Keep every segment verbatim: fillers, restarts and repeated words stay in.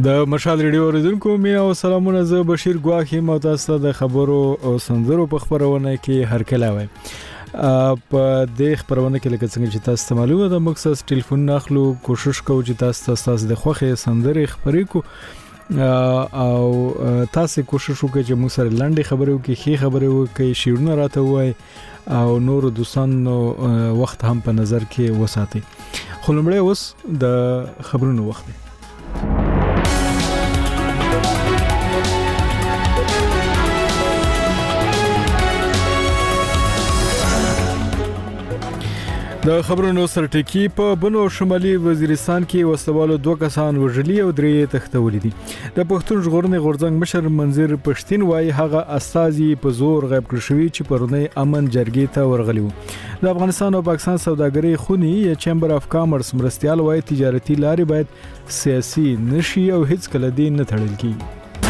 د مشال ریډیو اوریدونکو مینه او سلامونه. زه بشیر ګواخ یم او تاسو د خبرو او سندرو په خبرونه کې هر کله وای. په دې خبرونه کې لکه څنګه چې تاسو ته معلومه ده مقصد ټلیفون ناخلو کوشش کوو چې تاسو تاسو د خوخه سندرې خبرې کو او تاسو کوشش وکړئ چې موږ سره لاندې خبرې وکړي خې خبرې وکړي شیرونه راته وای او نور دوستانو وخت هم په نظر کې وساتئ. خو لمړی اوس د خبرونو وخت دی. د خبرونو سرټکی په بنو شمالي وزیرستان کې وسلوالو دوه کسان وژلي او درې تختولې دي. د پښتون ژغورنې غورځنګ مشر منظر پښتين وایي هغه استازي په زور غیب کړ شوی چې پرونی امن جرګې ته ورغلی وو. د افغانستان او پاکستان سوداګرۍ خونی یا چیمبر اف کامرس مرستيال وایي تجارتي لارې باید سیاسي نشي او هیڅ کله دې نه تړل کیږي.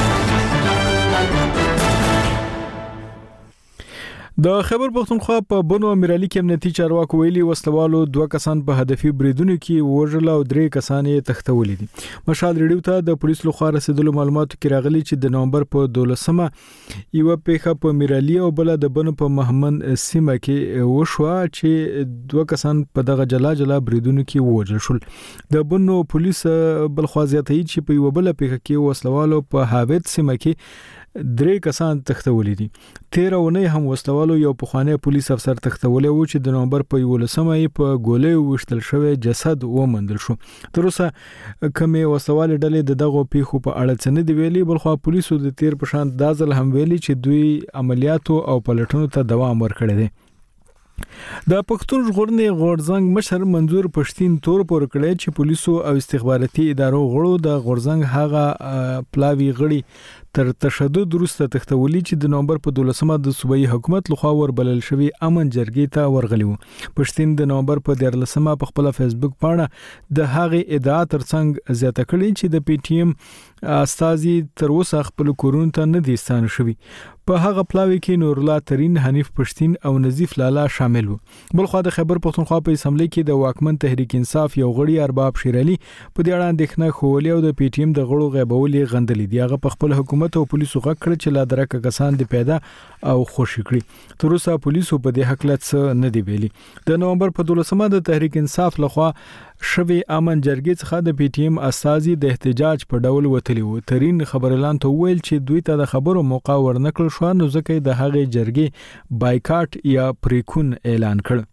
د خیبر پختونخوا په بنو امیرعلی کې امنیتي چارواکو ویلي وسلوالو دوه کسان په هدفي بریدونو کې وژل او درې کسان یې تختولې دي. مشال ریډیو ته د پولیسو لخوا رسیدلو معلوماتو کې راغلي چې د نومبر په دولسمه یو پیښه په امیرعلی او بل د بنو په محمد سیمه کې وشوه چې دوه کسان په دغه جلا جلا بریدونو کې وژل شول. د بنو پولیس بل خوا زیاتوي چې په یو بل پیښه کې وسلوالو په هاویت سیمه کې درې کسان تختولې دي. تیره ونې هم وسلوالو یو پخوانی پولیس افسر تختولې و چې د نومبر په یولسمه یې په ګولۍ وشتل شوی جسد ومندل شو. تر اوسه کومې وسلوالې ډلې د دغه پیښو په اړه څه نه دی ویلي، بلخو پولیسو د تیر په شان دا ځل هم ویلي چې دوی عملیاتو او پلټنو ته دوام ورکړی دی. د پښتون ژغورنې غورځنګ مشر منظور پښتين تور پور کړی چې پولیسو او استخباراتي ادارو غړو د غورځنګ هغه پلاوی غړي تر تشدد وروسته تختولي چې د نومبر په دولسمه د صوبایي حکومت لخوا وربلل شوی امن جرګې ته ورغلی وو. پښتين د نومبر په دیارلسمه په خپل فیسبوک باندې د هغه ادعا ترڅنګ زیاته کړې چې د پی ټی ایم استازي تر اوسه خپل کورون ته نه دي ستانه شوی. په هغه پلاوی کې نور الله ترين، حنیف پښتين او نظیف لالا شامل وو. بلخو د خیبر پختونخوا په اسمبلی کې د واکمن تحریک انصاف یو غړي ارباب شیرعلی په دې اړه اندېښنه خولي او د پی ټی ایم د غړو غیبولې غندلې دی. هغه په خپل حکومت او پولیسو غږ کړ چې لا درکه کسان دي پیدا او خوشی کړی. تر اوسه پولیسو په دې حق لڅ نه دی ویلي. د نومبر په دولسمه د تحریک انصاف لخوا شوی امن جرګې څخه د پی ټی ایم استازي د احتجاج په ډول وتلی وو. ترين خبرلان ته ویل چې دوی ته د خبرو موقع ورنکړل شو، نو ځکه د هغې جرګې بایکاټ یا پریکون اعلان کړ.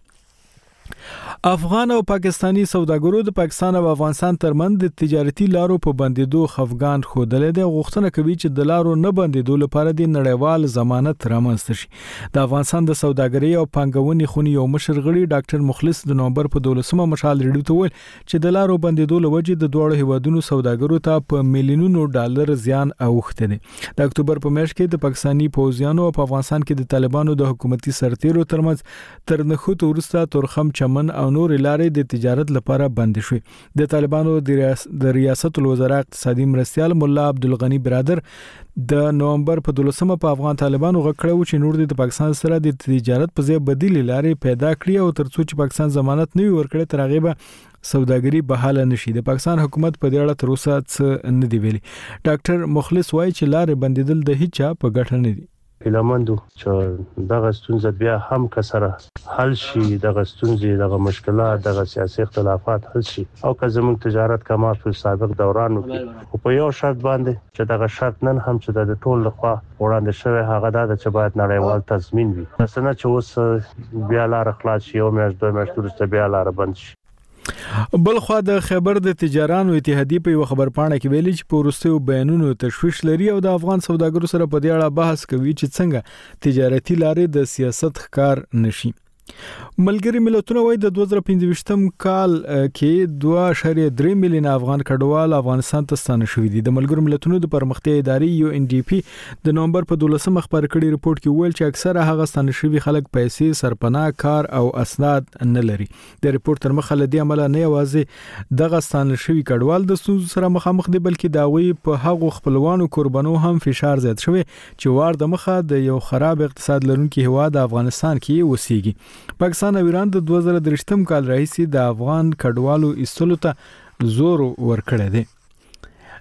افغان او پاکستانی سوداګرو د پاکستان او افغانستان ترمنځ د تجارتي لارو په بندیدو خفګان خوده د غوښتنه کوي چې د لارو نه بندیدو لپاره د نړیوال ضمانت رامنځته شي. د افغانستان د سوداګرۍ او پانګونې خونی یو مشر غړي ډاکټر مخلص د نومبر په دولسمه مشال ریډیو ته ویل چې د لارو بندیدو لوجه د دوه هیوادونو سوداګرو ته په میلیونونو ډالر زیان اوخته دي. د اکتوبر په میاشت کې د پاکستانی پوځیانو په افغانستان کې د طالبانو د حکومتي سرتیرو ترمنځ تر نخوت ورسته تورخم چمن او نور لارې د تجارت لپاره بند شوې. د طالبانو د ریاست الوزرا اقتصادي مرستيال مولا عبدالغنی برادر د نومبر په دولسمه په افغان طالبانو غږ کړو چې نور د پاکستان سره د تجارت په ځای بدیل لارې پیدا کړي او ترڅو چې پاکستان ضمانت نه ورکړي تر هغه به سوداګري بحاله نشي. د پاکستان حکومت په دې اړه تر اوسه څه نه دی ویلي. ډاکټر مخلص وایي چې لارې بندیدل د هیڅ په ګټه نه دي. هیلمندو چې دغه ستونزه بیا هم کسره حل شي، دغه ستونزې دغه مشکلات دغه سیاسي اختلافات حل شي او که زموږ تجارت کما په سابق دوران کې او په یو شرط باندې چې دغه شرط نن هم چې د ټول لخوا وړاندې شوی هغه د چې باید نړیوال تضمین وي، څنګه چې اوس بیا لار خلاص شي او میاشت دوه میاشتې وروسته بیا لار بند شي. بلخوا د خیبر د تجارانو اتحادیه په خبر پاڼه کې ویلي چې په وروستیو بیانونو تشویش لري او د افغان سوداګرو سره په دې اړه بحث کوي چې څنګه تجارتي لارې د سیاست ښکار نشي. ملګری ملتونه وایي د دوه زره پنځه کال کې دوه اعشاریه درې میلیون افغان کډوال افغانستان ته ستانه شوي دي. د ملګرو ملتونو د پرمختیا ادارې یو ان ډي پی د نومبر په دولسمه خبر کړي ریپورت کې ویل چې اکثره هغه ستانه شوي خلک پیسې، سرپناه، کار او اسناد نه لري. د ریپورت تر مخه لدی عمل نه یوازې دغه ستانه شوي کډوال د ستونزو سره مخامخ دي بلکې دا وی په هغو خپلوانو قربانو هم فشار زیات شوی چې وار د مخه د یو خراب اقتصاد لرونکي هیواد افغانستان کې وسیږي. پاکستان او ایران د دوه زره درې کال راهیسې د افغان کډوالو ایستلو ته زور ورکړی دی.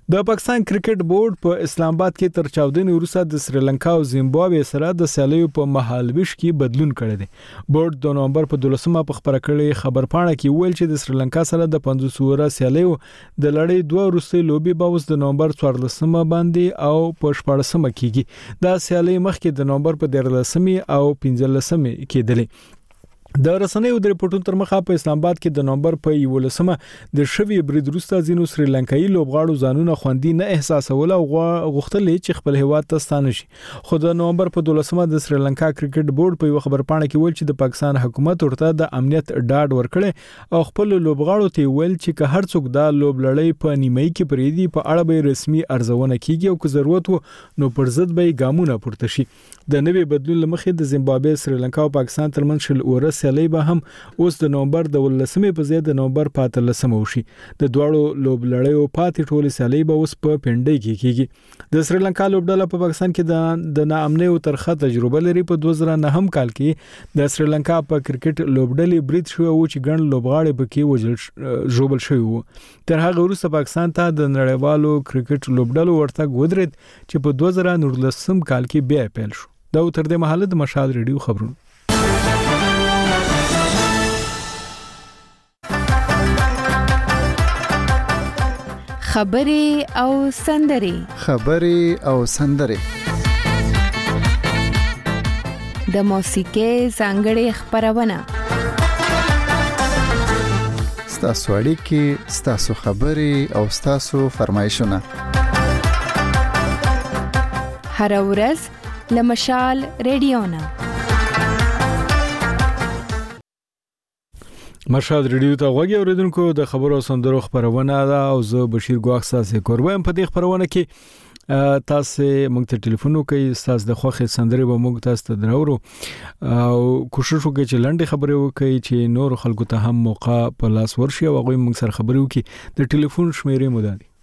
د پاکستان کرکټ بورډ په اسلام آباد کې تر چاودنې وروسته د سریلانکا او زیمبابوې سره د سیالیو په مهالويش کې بدلون کړی دی. بورډ د نومبر په دولسمه په خبره کړې خبرپاڼه کې ویل چې د سریلانکا سره د پنځوس اوره سیالیو د لړۍ دوه وروستۍ لوبي به اوس د نومبر څوارلسمه باندې او په شپږمه کېږي. دا سیالي مخکې د نومبر په دیارلسمه او پنځلسمه کېدلې. د رسنیو د ریپورتونو تر مخه په اسلام آباد کې د نومبر په یولسمه د شوی برید وروسته ځینو سریلانکایي لوبغاړو ځانونه خوندي نه احساسول او غوښتل چې خپل هیواد ته ستانه شي. خو د نومبر په دولسمه د سریلانکا کرکټ بورډ په یو خبرپاڼه کې ویل چې د پاکستان حکومت ورته د امنیت ډاډ ورکړي او خپل لوبغاړو ته ویل چې که هر څوک دا لوب لړۍ په نیمه کې پریدي په اړه به رسمي ارزونه کیږي او که ضرورت وو نو پر ضد به ګامونه پورته شي. د نوې بدلون لمخې د زیمبابوې، سریلانکا او پاکستان ترمنځ شل اوره سیالي به هم اوس د نومبر د ولسمې په ځای د نومبر په اتلسمه وشي. د دواړو لوب لړیو پاتې ټولې سیالي به اوس په پنډۍ کې کیږي. د سریلانکا لوبډله په پاکستان کې د د ناامنۍ او ترخه تجربه لري. په دوه زره نهم کال کې د سریلانکا په کرکټ لوبډلې برید شو او چې ګڼ لوبغاړي پکې وژل ژوبل شوی وو. تر هغه وروسته پاکستان ته د نړیوالو کرکټ لوبډلو ورتګ ودرېد چې په دوه زره نولسم کال کې بیا پیل شو. دا تر دې مهاله د مشال ریډیو خبرونه. خبرې او سندرې خبرې او سندرې د موسیقۍ ځانګړې خبرونه ستاسو اړیکې، ستاسو خبرې او ستاسو فرمایشونه هر ورځ له مشال ریډیو نه. مشال ریډیو ته غوږی اوریدونکو د خبرو سندرو خبرونه ده او زه بشیر ګواخ ساسه کوربم. په دې خبرونه کې تاسو موږ ته ټلیفون وکړئ، تاسو د خوښه سندرې به موږ تاسو ته درورو او کوشش وکړئ چې لنډه خبرې وکړئ چې نور خلکو ته هم موقع په لاس ورشي او هغه موږ سره خبرې وکړي. د ټلیفون شمیرې مو ده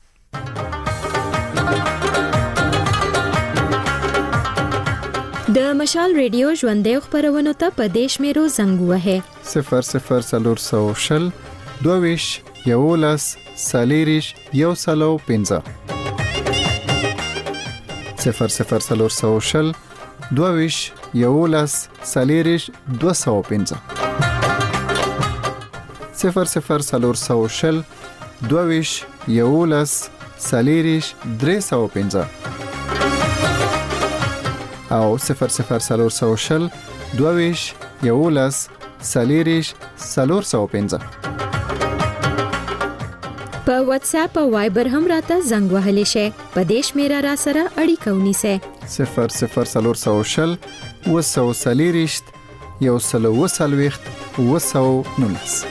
د مشال ریډیو ژوندې خبرونه ته په دیش میرو زنګ وهه صفر صفر سلور سو شل دوویش یولس سالیریش یو سلو پنځه صفر صفر سلور سو شل دوویش یولس سالیریش دو سو پنځه صفر صفر سلور سو شل دوویش یولس سالیریش درې سو پنځه او صفر صفر سلور سو شل دوویش یولس سالیریش سلور سو پنځه. په واتس اپ او وایبر هم راته زنګ وهلی شي. په دیش میرا را سره اړیکه ونیسه صفر صفر سلور سو شل وسو سالیریش یو سلو وسلويخت وسو نونس.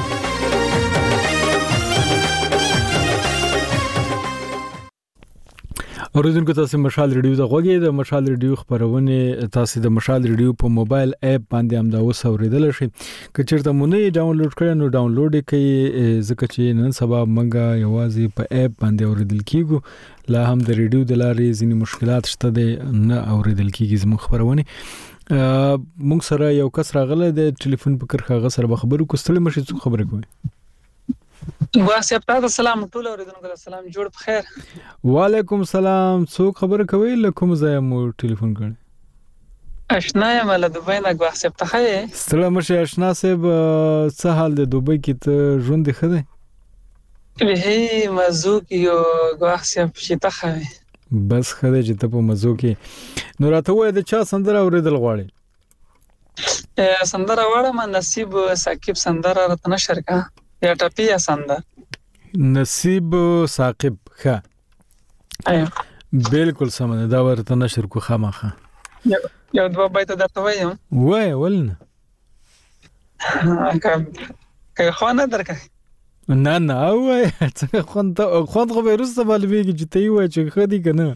اوریدونکو تاسو مشال ریډیو ته غوږی. د مشال ریډیو خبرونه تاسو د مشال ریډیو په موبایل اپ باندې هم دا اوس اوریدل شي. که چیرته مونږ یې ډاونلوډ کړئ نو ډاونلوډ کړئ ځکه چې نن سبا مونږه یوازې په اپ باندې اوریدل کیږو. لا هم د ریډیو د لارې ځینې مشکلات شته د نه اوریدل کیږي زموږ خبرونه. مونږ سره یو کس راغله د ټلیفون په کرخه غ سره خبرو کوستل مشي څه خبره کوي. واسه تاسو سلام ټول اوریدونکو سلام جوړ په خیر. وعلیکم سلام. څوک خبره کوي لکه مزه مو ټلیفون کړي؟ آشنا یم له دوبۍ نه واسه ته خې. سلام مشه آشنا صاحب څه حال د دوبۍ کې ته ژوند خده؟ به مزو کې یو واسه شته خې. بس خده چې ته په مزو کې نو راته وای د چا سندره اوریدل غواړي؟ سندره واړه نصیب ثاقب سندره راته نشر کا یا ټپی یا سندر. نصیب ثاقب ښه ايوه بالکل سم ده. دا ورته نشر کو خامخه یو دوه بیت درته وایم. وای ولنه که خو نه درکې نه نه وای څه خون ته خون خو بیرسته معلومیږي چې ته وای چې خدي کنه.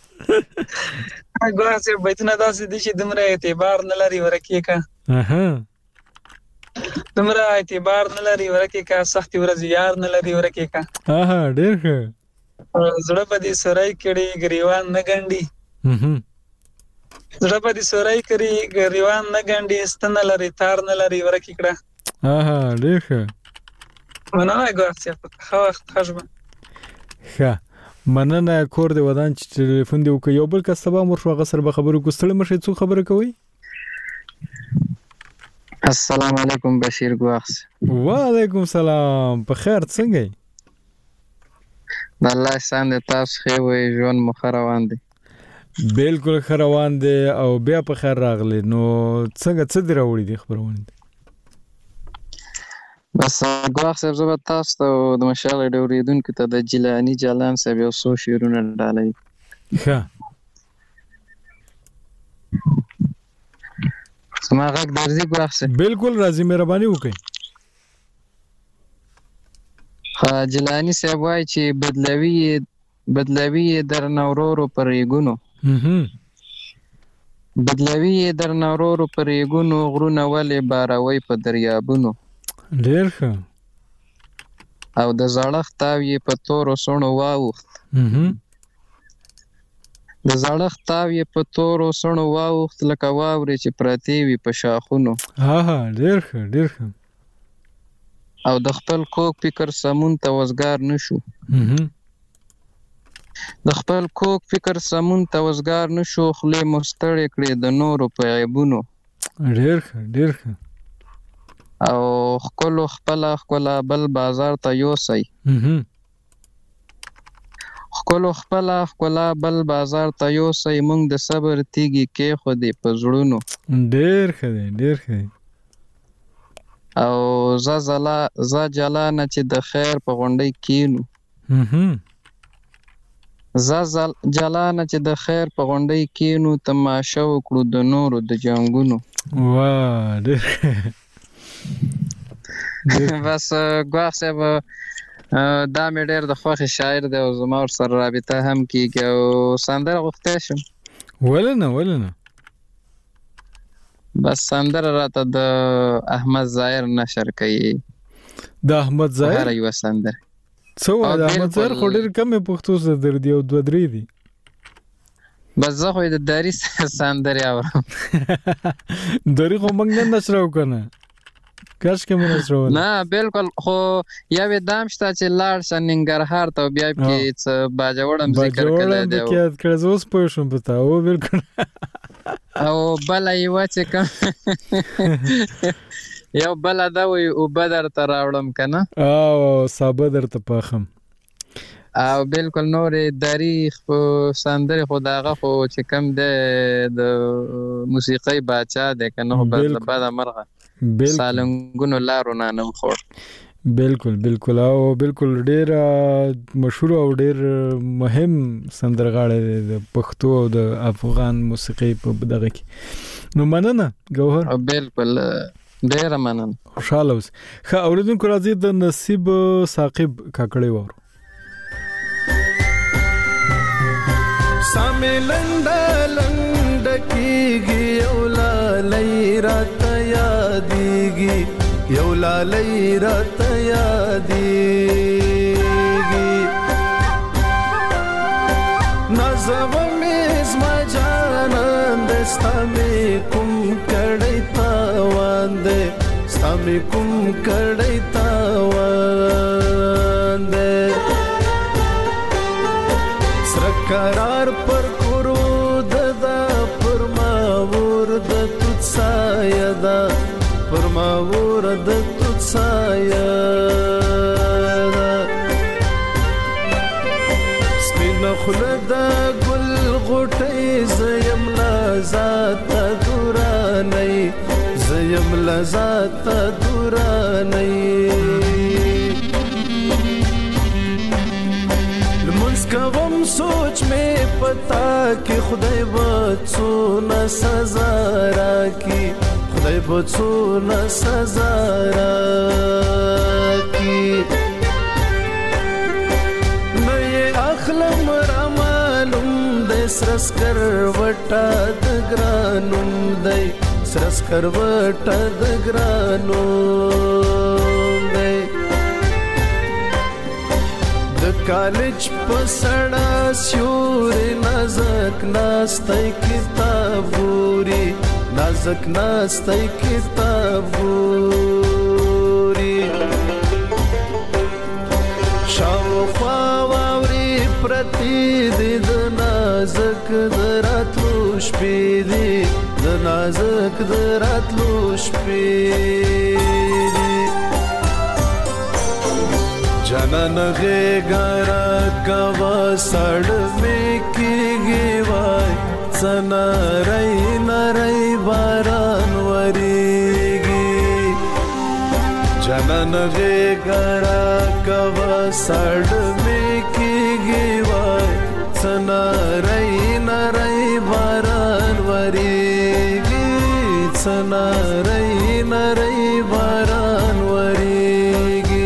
هغه څه بیتونه داسې دي چې دمره اعتبار نه لري ورکه کا. اها دمره اعتبار نه لري ورکه کا. سختي ورځ یار نه لري ورکه کا. اها ډېر ښه. زړه په دې سورای کړي غریوان نه ګنډي. هم زړه په دې سورای کړي غریوان نه ګنډي. ستنه لري تار نه لري ورکه کړه. اها ډېر ښه. مننه ګورڅه په خو وخت خشبه. ښه مننه کور د ودان چې ټلیفون دی وکي یو بل کس سبا مر شو غسر به خبرو کوستل مشه څو خبره کوي. السلام علیکم بشیر ګواخ. وعلیکم سلام په خیر څنګه یې؟ الله احسان دې تاسو خې وې ژوند مخ روان دي. بالکل خ روان دي او بیا په خیر راغلی نو څنګه څه دی راوړي دي خبرونه؟ بس ګواخ صاحب زه تاسو ته د مشال ډوریدونکو ته د جیلانی جلان صاحب یو څو شعرونه ډالۍ. ښه سما غږ درځي ګواخ صاحب؟ بالکل راځي مهرباني وکړئ. ها جیلانی صاحب وایي چې بدلوي بدلوي در نورورو پرېګونو بدلوي در نورورو پرېګونو غرونه ولې باروي په دریابونو. ډېر ښه. او د زړښت تاو یې په تورو سوڼو واوښت د زړښت تاو یې په تورو سوڼو واوښت لکه واورې چې پرتې وي په شاخونو. ها ها ډېر ښه ډېر ښه. او د خپل کوک فکر سمون ته وزګار نشو د خپل کوک فکر سمون ته وزګار نشو خولې مو ستړې کړې د نورو په عیبونو. ډېر ښه ډېر ښه. او خپلو خپله ښکلا بل بازار ته یوسئ خپلو خپله ښکلا بل بازار ته یوسئ موږ د صبر تیږې کېښودې په زړونو. ډېر ښه دی ډېر ښه دی. او زه زلا زه جلانه چې د خیر په غونډۍ کینو زه جلانه چې د خیر په غونډۍ کینو تماشه وکړو د نورو د جنګونو. واه ډېر بس ګواخ صاحب دا مې ډېر د خوښې شاعر دی او زما ورسره رابطه هم کېږي او سندره غوښتی شم. ولې نه ولې نه. بس سندره راته د احمد ظاهر نشر کوي. د احمد ظاهر هر یوه سندره څه وایي؟ د احمد ظاهر خو ډېر کمې پښتو سندرې دي او دوه درې دي. بس زه خو یې د دري سندرې اورم. دري خو موږ نه نشرو که نه کاشکې مو نشرول. نه بالکل خو یوې دام شته چې لاړ شه ننګرهار ته بیا پکې څه باجوړم ذکر کړی دی باجوړم زه اوس پوه شوم په تا. او بالکل. او بله یوه چې کوم یو بله ده وایي اوبه درته راوړم که نه او سابه درته پاخم. او بالکل نورې دري سندرې خو د هغه خو چې کوم دی د موسیقۍ باچا دی که نه خو بده مرغه سالنګونو لارو نه نه وخوړ. بالکل بالکل او بالکل ډېر مشهور او ډېر مهم سندرغاړی دی د پښتو او د افغان موسیقۍ په دغه کې. نو مننه ګوهر. بالکل ډېره مننه. خوشحاله اوسئ. ښه اورېدونکو راځئ د نصیب ثاقب کاکړۍ واورو. سامې لنډه لنډه کېږي یو لالی راته یادېږي یو لالی راته یادېږي نازوه مې زما جانان دی ستا مې کوم کړی تاوان دی ستا مې کوم کړی تاوان دی سره قرار پر کورو ددا پر ما ور د توت سایه دا پر ما ور د توت سایه دا سپینه خوله د ګل غوټۍ زیم لا ذات دورانۍ زیم لا ذات دورانۍ کوم سوچ میں پتا کہ خدای بچو نہ سزا راکی خدای بچو نہ سزا راکی میں یہ اخلم رامانم دے سرس کر وٹا دگرانم دے سرس کر وٹا دگرانم دے کالج پسڑا سیوری نازک ناستی کتابوری نازک ناستی کتابوری شاو خواوری پرتی نازک دراتلو شپې دي د نازک دراتلو شپې دي جانان غېږه راکوه سړ مې کېږي وای څه نری نری باران ورېږي جانان غېږه راکوه سړ مې کېږي وای څه نری نری باران ورېږي څه نری نری باران ورېږي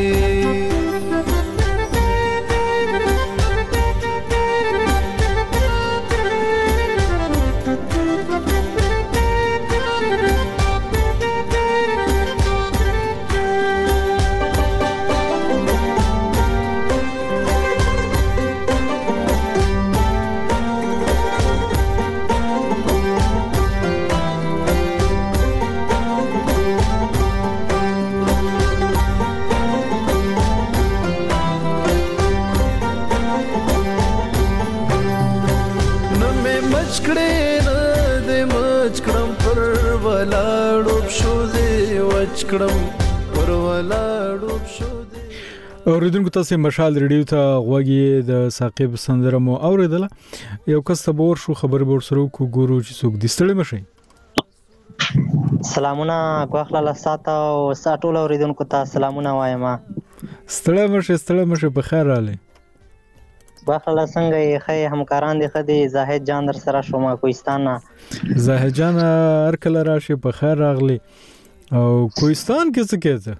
اوریدونکو تاسو مشال ریډیو ته غوږی د ثاقب سندره مو اوریدله یو کس ته بور شو خبر بور سره کو ګورو چې څوک دستړی مشي سلامونه غواخلا لساته او ساتول اوریدونکو ته سلامونه وایم ستړی مشه ستړی مشه په خیر رااله غواخلا څنګه یې خې همکاران دي خدي زاهد جان در سره شوما کوهستان زاهد جان هر کله راشي په خیر راغلی او کوهستان کې څه کېته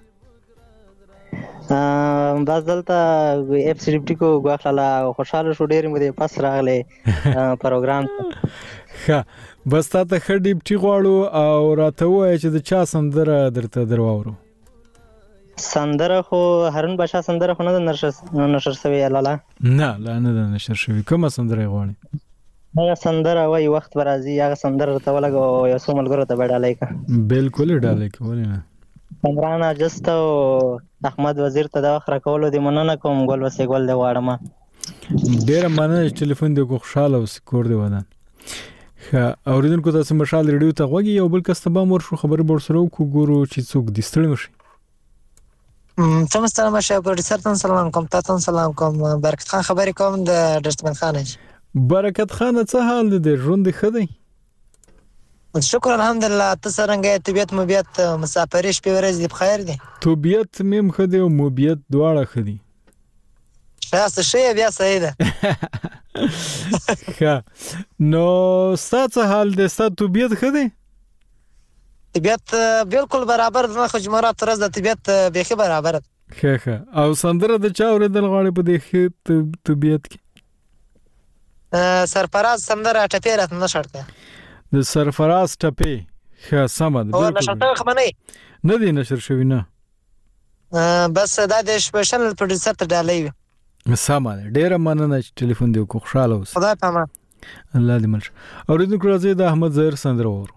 باز دلته اف سی ډی کو غواخلا خوشاله شو ډیر مې پس راغلی پروګرام ښه بس تاسو خډی پټی غواړو او راته وای چې د چا سندره درته درواورو سندره خو هرون باشا سندره خو نه نشر نشر شوی لاله نه لا نه نشر شوی کومه سندره غواړي هغه سندره وای وخت برازي هغه سندره ته ولګو یو څو ملګرو ته بډالای کا بالکل ډالای کولی نه عمران اجست او احمد وزیر ته دا خره کولو دی مننه کوم ګل وسې ګل دی واړم ډیر مننه ټلیفون دی کو خوشاله او سکور دی ودان ښه اوریدونکو تاسو مشال ریډیو ته غوږی یو بل کس ته به مور شو خبر بور سره کو ګورو چې څوک دستړی مشي تم سلام شه پروډوسر ته سلام کوم تاسو سلام کوم برکت خان خبرې کوم د ډستمن خان برکت خان څه حال دی ژوند ښه دی شکر الحمدلله تاسو څنګه طبيعت مبيت مسافرې شپې ورځې په خیر دي طبيعت مم ښه دی او مبيت دواړه ښه دي تاسو شې بیا صحیح ده ښه نو ستاسو حال دی ستاسو طبيعت ښه دی طبيعت بالکل برابر نه خو جمعرات ورځ د طبيعت به برابر ښه ښه او سندره د چا اوریدل غواړي په دې ښه طبيعت کې سرفراز سندره ټپې رات نه شړته د سرفراز ټپې ښه سمه ده او نشر ته خبرې نه دی نشر شوی نه بس دا د سپیشل پروډوسر ته ډالۍ سمه ده ډیره مننه چې ټلیفون دی کو خوشاله اوس خدای پامان الله دې مل اوریدونکو راځي د احمد ظاهر سندره وورو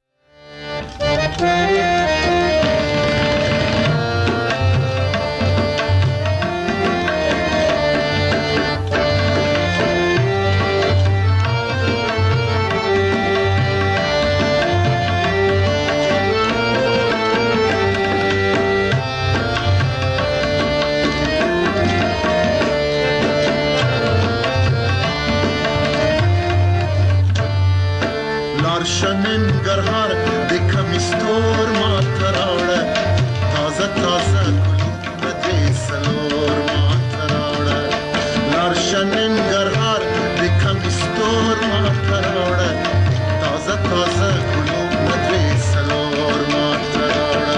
شنن گرهار دکم استور ما تراوڑا تازه تازه گلوم دری سلور ما تراوڑا لار شنن گرهار دکم استور ما تراوڑا تازه تازه گلوم دری سلور ما تراوڑا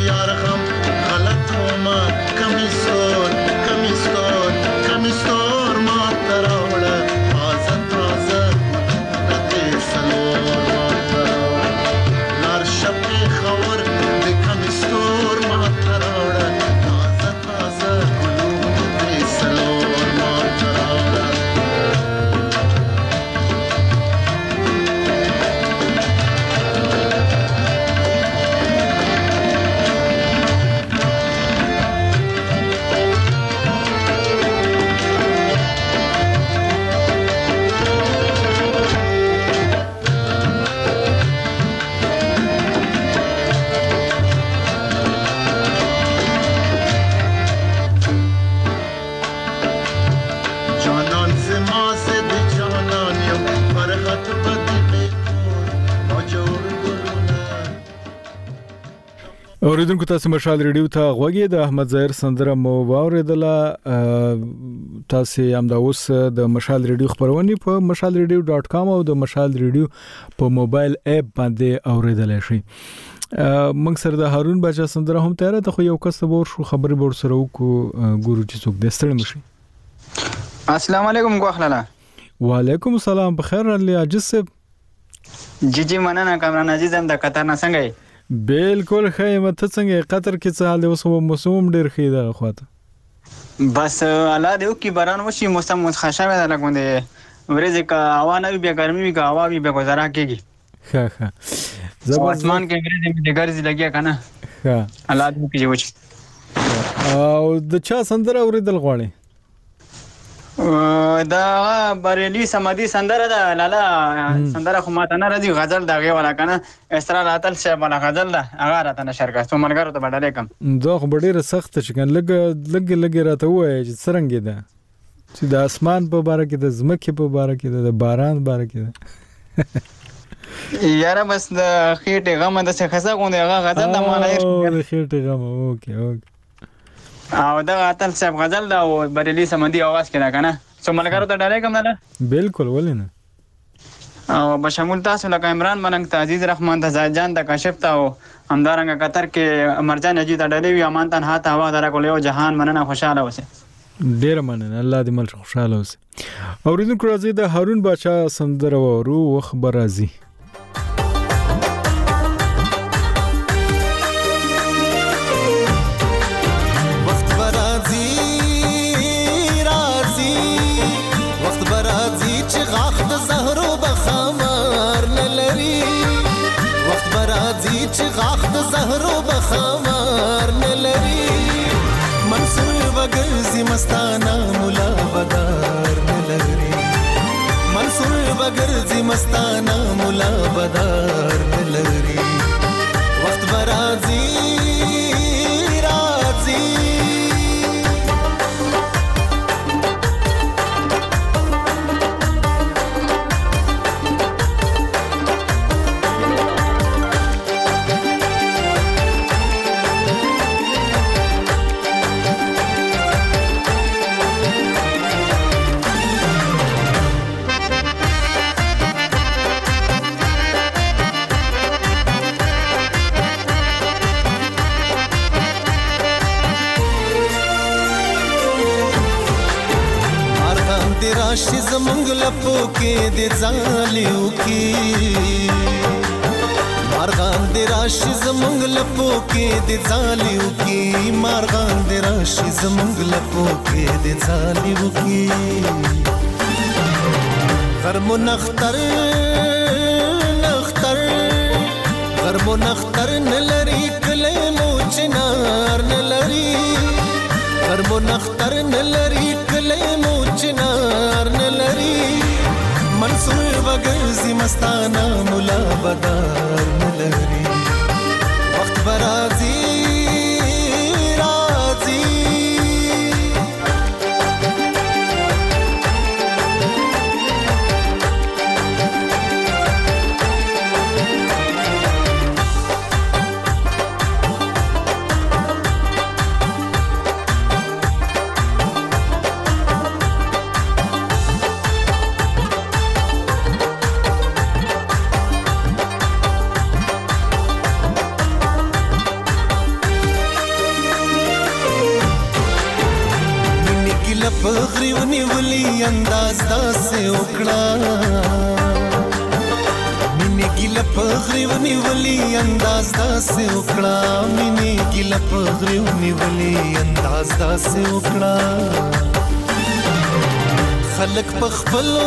Kami store, kami store, kami store. اوریدونکو تاسو مشال ریډیو ته غوږی د احمد ظاهر سندره مو واوریدله. تاسو هم دا اوس د مشال ریډیو خبرونه په مشال ریډیو ډاټ کام او د مشال ریډیو په موبایل اپ باندې اوریدلای شئ. موږ سره د هارون بچا سندره هم تیار ده، خو یو کس به شو خبرې به سره وکړو ګورو چې څوک د ستړي مشي. السلام علیکم غوخلاله. وعلیکم السلام، بخیر علي عاجز صاحب. جی جی مننه کامران عزیز هم د قطر نه څنګه؟ بالکل خیمه ته څنګه قطر کې څه حال اوس موسم ډیر خې ده خواته؟ بس الله دې وکي باران وشي، موسم متخشمه ده لګوندې ورځې کا هوا نه بیا ګرمي وي کا هوا وي بیا گزارا کېږي. ښه ښه زبردست کې ورځې دې ګرځي لګیا کنه. ښه الله دې وکي وشي. او د چا سندره اوریدل غواړي؟ دا بریلی سمادي سندره ده لالا سندره خو ماته نه راځي، غزل دغه ولا کنه اسرار راتل شه بل غزل ده هغه راته نشر کا څو ملګرو ته بدل کم. دا خو ډیره سخت چې کن لګ لګ لګ راته وای چې څنګه ده چې د اسمان په باره کې د زمکه په باره کې د باران باره کې ده. یاره بس د خېټه غم د څه خزه غونډه هغه غزل د مالای د خېټه غم. اوکې اوکې. او دا اتل صاحب غزل دا او بریلی سمندي आवाज کړه کنه څو ملګرو ته ډالې کوم نه؟ بالکل ولې نه. او بشمول تاسو لکه عمران ملنګ ته عزیز رحمان ته زاید جان ته کاشف ته او همدارنګه قطر کې مرجان اجي ته ډالې وي امان تن هاته هوا درا کول او جهان مننه خوشاله اوسه. ډیر مننه، الله دې مل خوشاله اوسه. اوریدونکو راځي د هارون بچا سندره ورو خبر راځي. چې غاخ د زهرو بخمار نه لري، منصور وګرځي مستانه مولا بدار نه لري، منصور وګرځي مستانه مولا بدار نه لري. وخت برازي راځي راشي زمونږ لپو کې د ځالیو کې، مارغان د راشي زمونږ لپو کې د ځالیو کې، مارغان د راشي زمونږ لپو کې د ځالیو کې. غرمو نختر نختر غرمو نختر نلري کلی مو چنار نلري، غرمو نختر نلري کلی مو چنار نلري، منصور وګرځي مستانه مولا بدار نلري. وخت برازي راځي پغریونی ولی انداز داسې وکړه، مینې ګیله پغریونی ولی انداز داسې وکړه، مینې ګیله پغریونی ولی انداز داسې وکړه. خلک پخپلو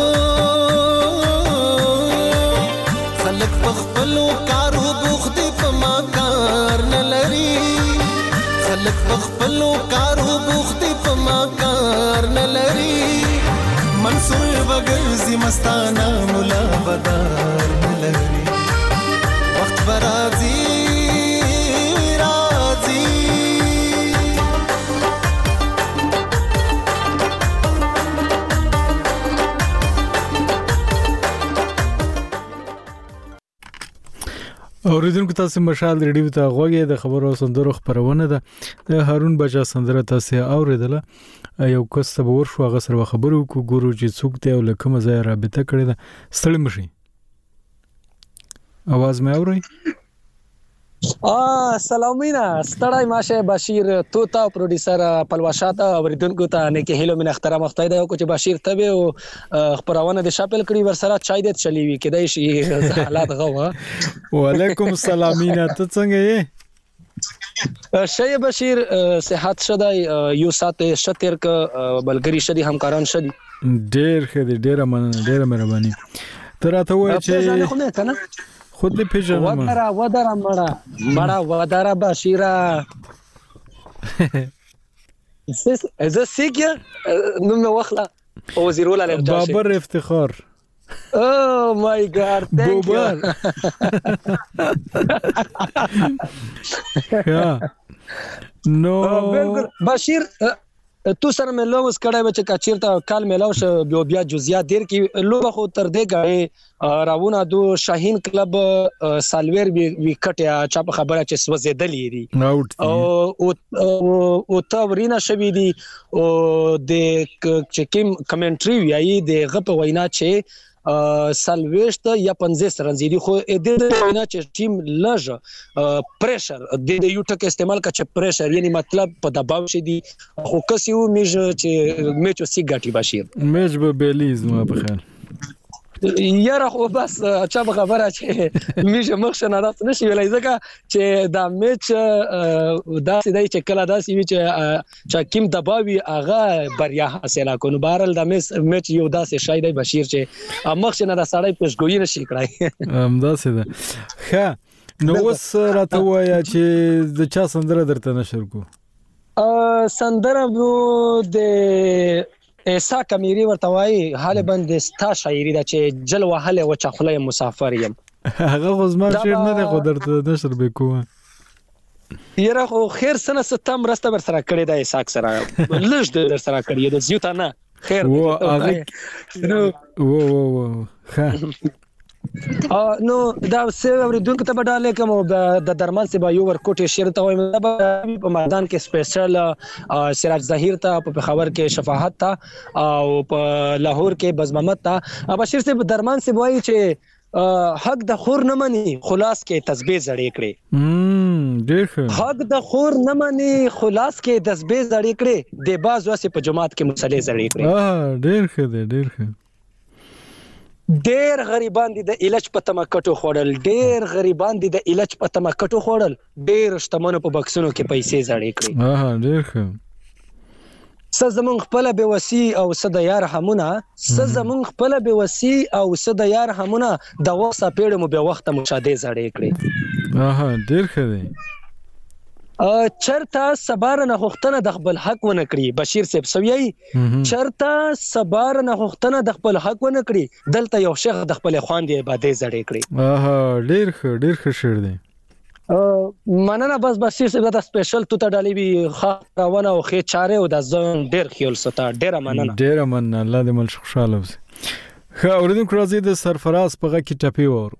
خلک پخپلو کارو بوخت په ما کار نه لري، خلک پخپلو کارو بوخت په ما کار نه لري، منصور وګرځي مستانه مولا بدار نه لري. وخت برازي راځي اوریدونکو تاسو مشال ریډیو ته غوږی د خبرو سندرو خبرونه ده د هارون بچا سندره تاسو اوریدله یو کس ته ورشو هغه سره خبرو کو ګورو چې څوک ته ول کوم ځای رابطه کړی ده ستړي مشي आवाज مې اوري ا سلامونه ستړی ماشه بشیر توتا پروډوسر پلواشاته اوریدونکو ته نه کې هلو من احترام مختای ده کو چې بشیر تبه او خبرونه د شاپل کړي ورسره چای دې چلی وی کدای شي حالات غوا وعلیکم السلامینا ته څنګه یې شای بشیر صحت شدای یو سات شتر ک بلګری شدي همکاران شدي ډیر خدي ډیر مننه ډیر مهرباني تراته وای چې خود دې پیژنم ودرا ودرا مړه مړه ودرا بشیرا سس از سیګه نو مې واخله او زیرول علی بابر افتخار او مای ګاډ ثانک یو نو بشیر تو سره مې لوس کړای چې کچیرته کال ملاو ش بیا بیا جزئیات دیر کې لوبه خو تر دې غړې راونه دو شاهین کلب سالویر وکټیا چا په خبره چې سوځېدلې دي او او تاورینا شوی دي او د چکیم کمنټری ویایي د غپ وینا چې سالويشت یا پنځه رنځيدي خو د دې وینا چې ټیم لږ پریشر د یو ټک استعمال کا چې پریشر یعنی مطلب په دباو شي دي خو کسیو میج چې میچ سی ګټي بشیر میچ به بیلیز ما بخیر یاره خو بس چا خبره چې میج مخ نه راځي نشي ویلای ځکه چې دا میچ داسې دی چې کله داسې وي چې چې کیم دباوي هغه بریا حاصله کوي بهرل دا میچ یو داسې شای دی بشیر چې مخ نه دا سړی پښګوي نشي کړای ام داسې ده ښه نو اوس راته وایا چې د چا سندره درته نشر کو ا سندره د ایسا کمیری ورته وای حال بند ستا شاعری دا چې جل وهله و چخله مسافر یم هغه غزما شعر نه ده خو درته نشر وکوم یره خو خیر سنه ستم رسته بر سره کړی دا ایسا سره لږ در سره کړی د زیوتا نه خیر و هغه و و و ښه نو دا سه اوریدونکو ته بداله کوم د درمان سی با یو ور کوټه شیر ته وایم په میدان کې سپیشل سراج ظهیر ته په خبر کې شفاعت ته او په لاهور کې بزممت ته بشیر سی درمان سی وایي چې حق د خور نه مني خلاص کې تسبیح زړې کړي ډېر حق د خور نه مني خلاص کې تسبیح زړې کړي د باز واسه په جماعت کې مصلی زړې کړي اه ډېر ښه دی ډېر ښه ډېر غریبان دي د الچ په تمکټو خوړل ډېر غریبان دي د الچ په تمکټو خوړل ډېر شتمنو په بکسونو کې پیسې زړې کړې اه ډېر ښه س زمون خپل به وسی او صد یار همونه س زمون خپل به وسی او صد یار همونه د وخت پیړ مو به وخت مشاهده زړې کړې اه ډېر ښه دی چرته سبار نه خوختنه د خپل حق ونه کړی بشیر صاحب سویي چرته سبار نه خوختنه د خپل حق ونه کړی دلته یو شیخ د خپل خواندې عبادت زړې کړی اه ډیر ښه ډیر ښه شعر دی مننه بس بشیر صاحب دا سپیشل تو ته ډالې وی خاونه او خې چاره او د ځون ډیر خیال ستا ډیر مننه ډیر مننه الله دې مل خوشاله وي خو اوریدونکو راځي د سرفراز په غږ کې ټپي وورو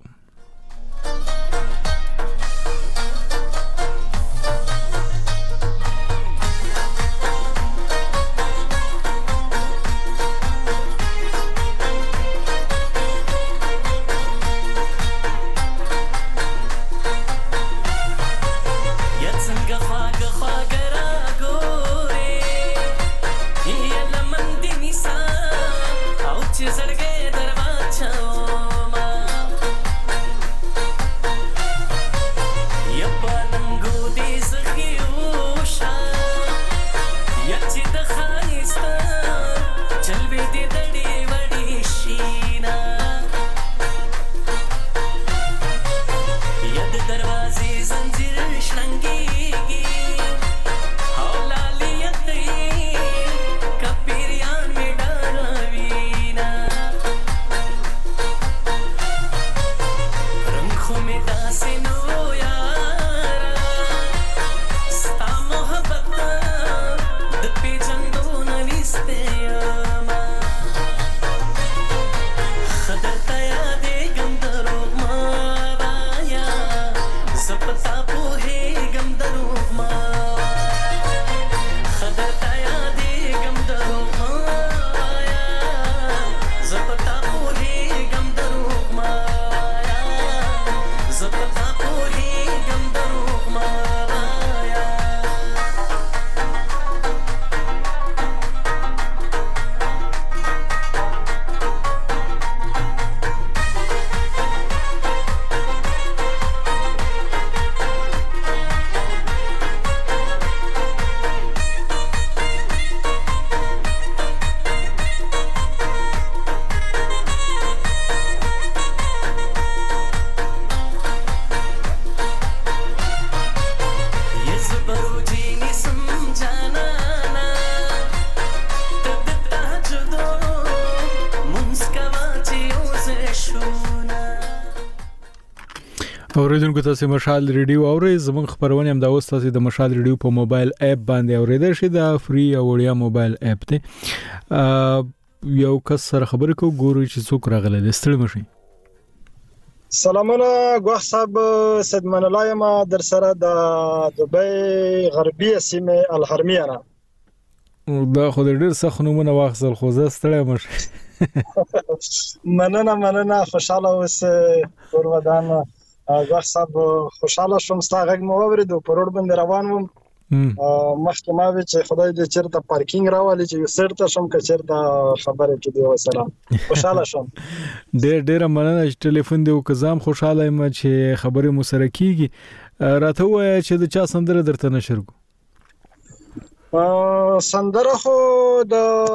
اوریدونکو تاسو مشال ریډیو اورئ زموږ خبرونه هم دا اوس تاسو د مشال ریډیو په موبایل اپ باندې اوریدل شي دا فری او وړیا موبایل اپ دی یو کس سره خبرې کو ګورو چې څوک راغلی دی ستړي مشي سلامونه ګوښ صاحب سدمن الله یم در سره د دبي غربي سیمه الحرميه نه دا خو ډېر سخت نومونه واخصل خو زه ستړی مشي مننه مننه خوشاله اوس ور ودان ګوښ صاحب خوشاله شوم ستا غږ مو واورېدو په روډ باندې روان وم مخکې ما وی چې خدای دې چیرته پارکینګ راولي چې یو سر ته شم که چیرته خبره کې دی وسره خوشاله شوم ډېر ډېر مننه چې ټلیفون دی وکزام خوشاله یم چې خبرې مو سره کیږي راته وایي چې د چا سندره درته نشر کو سندره خو د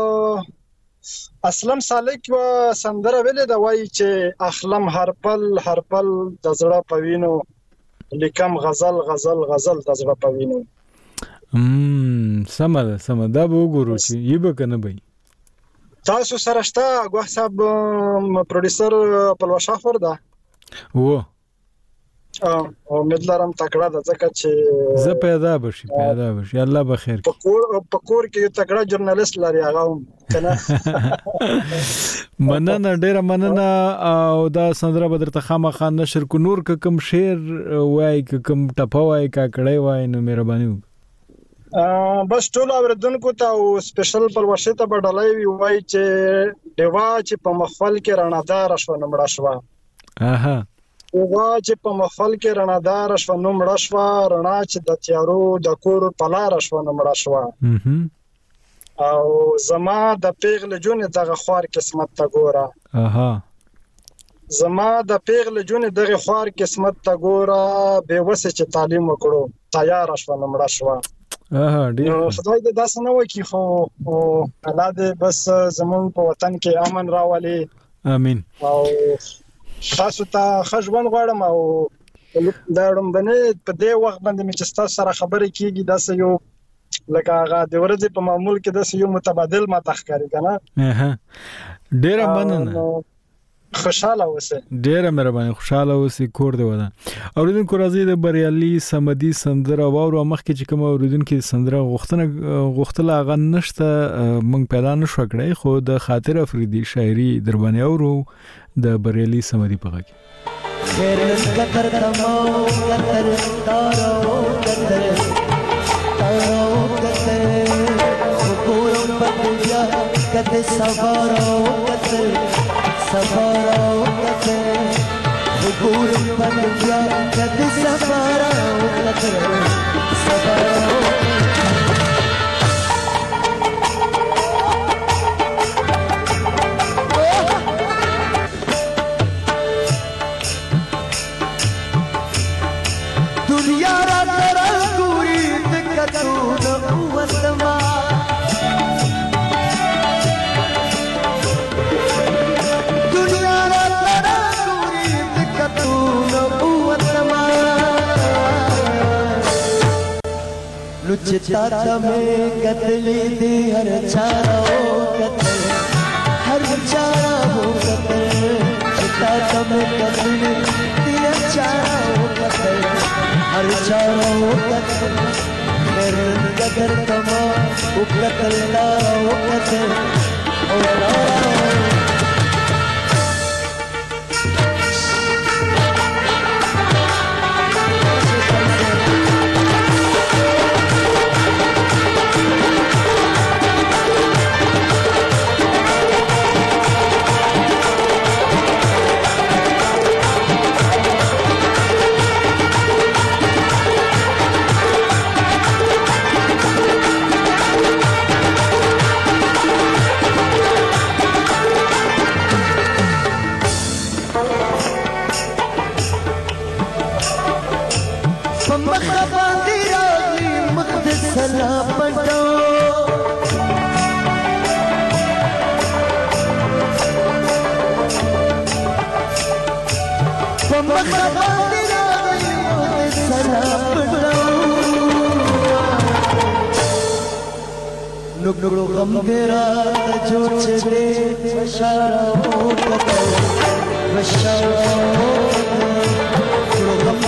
اسلم سالک و سندره ویلې دا وایي چې اخلم هر پل هر پل د زړه پوینو لیکم غزل غزل غزل د زړه پوینو امم سمه ده سمه ده به وګورو چې یی به کنه به تاسو سره شته ګوښ صاحب پروډوسر پلوشا خور ده و او مدلرم تکړه ده ځکه چې زه پیدا بشي پیدا بشي الله به خیر په کور په کور کې تکړه ژورنالیست لري هغه کنه مننه ډیره مننه او دا سندره به درته خامخا نشر کو نور کوم شعر وای کوم ټپه وای کا کړی وای نو مهرباني بس ټول اوردونکو ته او سپیشل پر ورشه ته بدلای وای چې دیوا چې په مخفل کې رڼادار شو نمړه شو اها وا چې په مخفل کې رڼادار شو نمړه شو رڼا چې د تیارو د کور په لار شو نمړه شو او زما د پیغله جون دغه خوار قسمت ته ګوره اها زما د پیغله جون دغه خوار قسمت ته ګوره به وسه چې تعلیم وکړو تیار شو نمړه شو اها ډیر خدای دې داسې نه وکړي خو الله دې بس زمون په وطن کې امن راولي امين او تاسو ته خجوان غواړم او دا رومبنه په دې وخت باندې چې تاسو سره خبرې کیږي داسې یو لکه هغه د ورځې په معمول کې داسې یو متبادل ما تخکاری کنه اها ډیر مننه خوشاله اوسه ډیره مهرباني خوشاله اوسې کور دی ودا اوریدونکو راځي د بریالي سمدي سندره واورو مخکې چې کوم اوریدونکو سندره غوښتنه غوښتله هغه نشته مونږ پیدا نشو کړی خو د خاطر افریدي شاعري دربانه اورو د بریالي سمدي په غږ خیر قدر تمو قدر تارو قدر تارو قدر خبر بدیا قدر سوارو قدر سوارو قدر خبر بدیا قدر سوارو قدر سوارو लुचता तमें कतली दी हर चारा हो कतल हर चारा हो कतल लुचता तमें कतली दी हर चारा हो कतल हर चारा हो कतल मेरे कदर तमा वो कतल ना हो कतल ओ नुकड़ो गम तेरा जो चले बशारा हो कतल बशारा हो नुकड़ो गम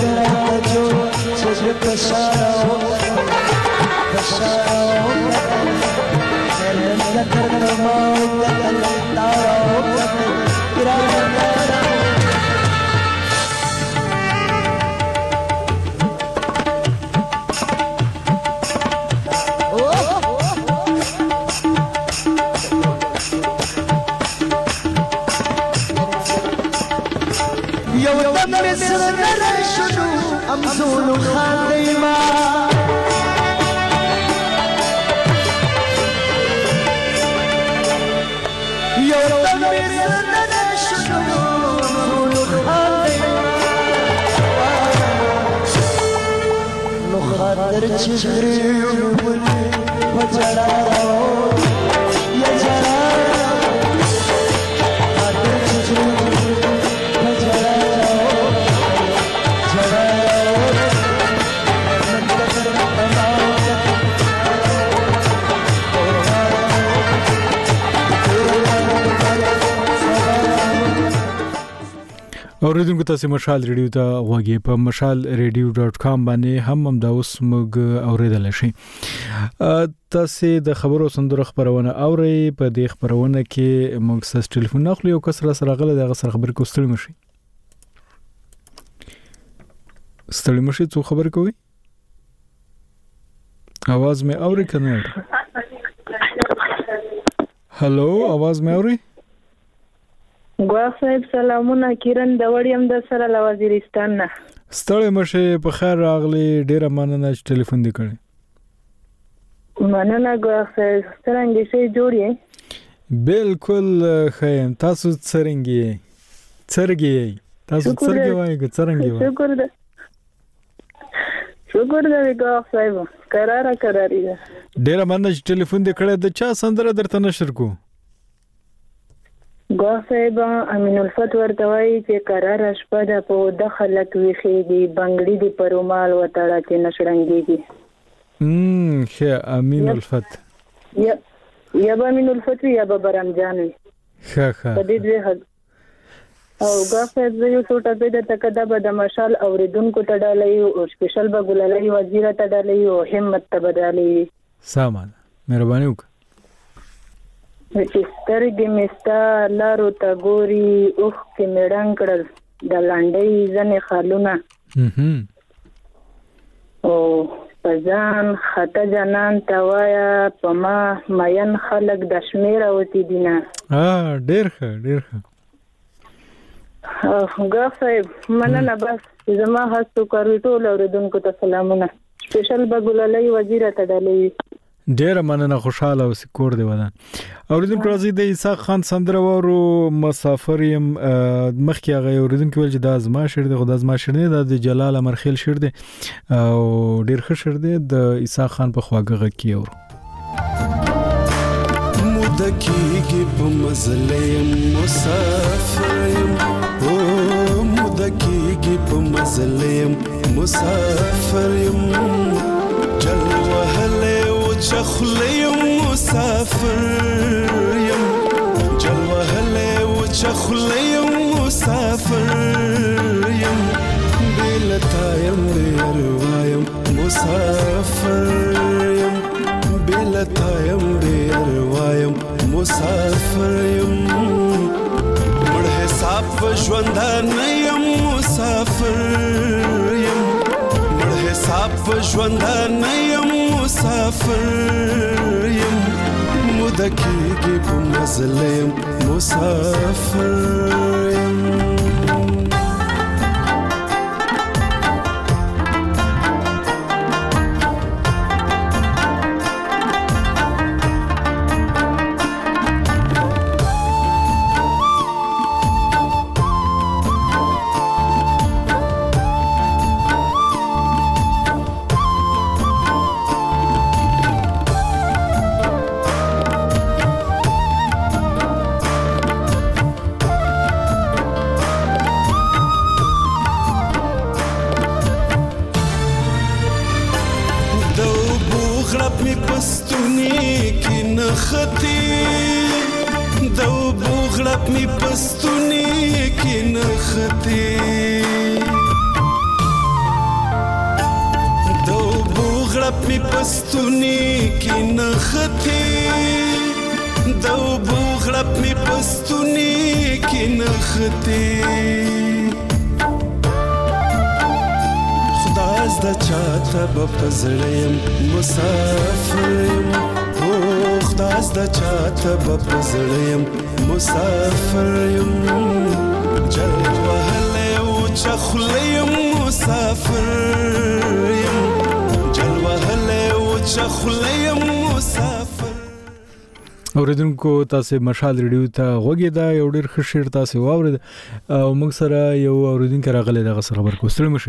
کشارو کشارو لکر کماو کتل تارو گران تارو امزول خاتمة يوم بزرنا شنو امزول خاتمة لو خاطر تجري ولي وجرارو يا جرارو خاطر تجري وجرارو جرارو اوریدونکو تاسو مشال ریډیو ته غوږی په مشال ریډیو ډاټ کام باندې هم هم دا اوس موږ اوریدل شي. تاسو د خبرو سندره خبرونه اوري په دې خبرونه کې موږ سس ټلیفون اخلو یو کس را سره غل د غسر خبر کوستل مشي ستړي مشي څو خبر کوي आवाज مې اوري کنه هالو आवाज مې اوري ګوا صاحب سلامونه کیرن د وړیم د سره له وزیرستان نه ستړي مشه په خیر راغلي ډیره مننه چې ټلیفون دې کړی مننه ګوا صاحب څنګه شي جوړی بالکل خیم تاسو څنګه څرګي تاسو څرګي وایي څنګه وایي شکر دې شکر دې ګوا صاحب قراره قراری ده ډیره مننه چې ټلیفون دې کړی د چا سندره درته نشر کو ګوا صاحب امین الفت ورته وایي چې قرار شپه د په دخلت ویخيږي بنگړي دی پرومال وتاړه چې نشړنګيږي امم ښه امین الفت یا یا امین الفت یا برام جان ښه ښه په دې دوه او ګوا صاحب یو څوټه به د تکدا به د مشال اوریدونکو ته ډالۍ او سپیشل به ګلالي وزیر ته ډالۍ او همت ته بدالي سامان مهرباني وکړه چې سترګې مستا لارو ته ګوري اوخ کې میړنګ کړل د لاندې ځنې خالونه او پزان خطه جنان توایا پما مین خلق د شمیر اوتی دینا اه ډیر ښه ډیر ښه ګا صاحب مننه بس زما هڅو کوي ټول اوریدونکو ته سلامونه سپیشل بګولالي وزیر ته ډالۍ ډیر مننه خوشاله او سکور دی ودان اوریدونکو راځي د اسحاق خان سندره ورو مسافر يم مخکې هغه اوریدونکو ول چې د ازما شعر دی خو د ازما شعر نه د جلال امرخیل شعر دی او ډیر ښه شعر دی د اسحاق خان په خواږه کې اور مدکیږي په مزلیم مسافریم او مدکیږي په مزلیم مسافریم جل وهله چخلیم مسافر یم جلوهله و چخلیم مسافر یم بلتایم بیروایم مسافر یم بلتایم بیروایم مسافر یم مړ حساب ژوندان یم مسافر یم مړ حساب ژوندان یم مسافر یم مدکیږي په مزلیم مسافر یم غړپ می پستونی کی نختی دو بو غړپ می پستونی کی نختی خداز د چاته بپزړم مسافر او خداز د چاته بپزړم مسافر جل وهله او چخلیم مسافر جل وهله او چخلیم مسافر. اوریدونکو تاسو مشال ریډیو ته غوږی دا یو ډیر ښه شعر تاسو واورید او موږ سره یو اوریدونکو راغلی دا خبر کو ستړي مشي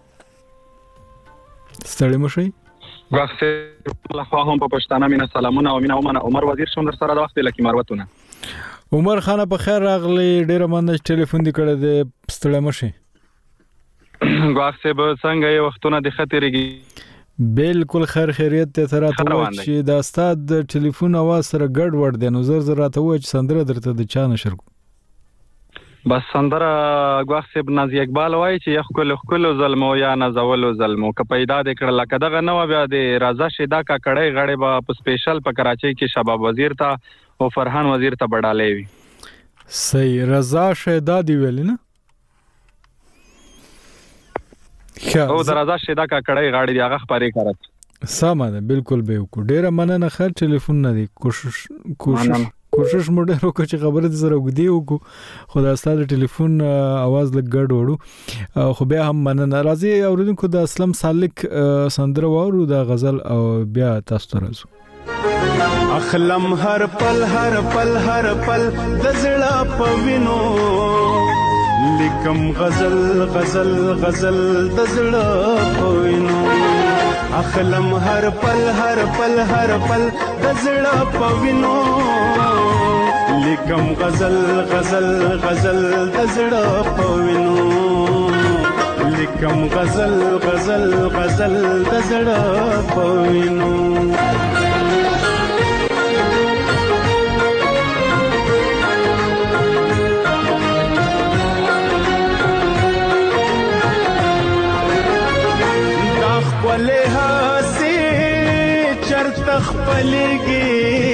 ستړي مشي وخت الله خو هم په پښتانه مینا سلامونه او مینا ومنه عمر وزیر شوم در سره د وخت لکه مروتونه عمر خان په خیر راغلی ډیر مننه ټلیفون دی کړه د ستړي مشي وخت به څنګه یو وختونه د خطرېږي بالکل خیر خیریت ته تر ته و چې د استاد ټلیفون اواز سره ګډ وډ دی نو زر زر راته و چې سندره درته د چا نشر بس سندره غوښ صاحب ناز اقبال وای چې یخ کول خپل ظلمو یا نازولو ظلمو ک پیدا د کړه لکه دغه نو بیا د رضا شیدا کا کړه غړې با په سپیشل په کراچۍ کې شباب وزیر ته او فرحان وزیر ته بډالې وي صحیح رضا شیدا دی ویل نه او درازه شیدا کا کړه غاړي دی هغه خبرې کړه سمه ده بالکل به کو ډیره مننه خیر ټلیفون نه دی کوشش کوشش کوشش مو ډیرو کو چې خبره سره وګدی وکړو خدای ستاسو ټلیفون आवाज لګ ګډ وړو خو بیا هم مننه راځي اوریدونکو د اسلم سالک سندره وورو د غزل او بیا تاسو ته راځو اخلم هر پل هر پل هر پل دزړه پوینو لیکم غزل غزل غزل دزړه پوینو اخلم هر پل هر پل هر پل دزړه پوینو لیکم غزل غزل غزل دزړه پوینو لیکم غزل غزل غزل دزړه پوینو ولې هسي چرته خپلېږي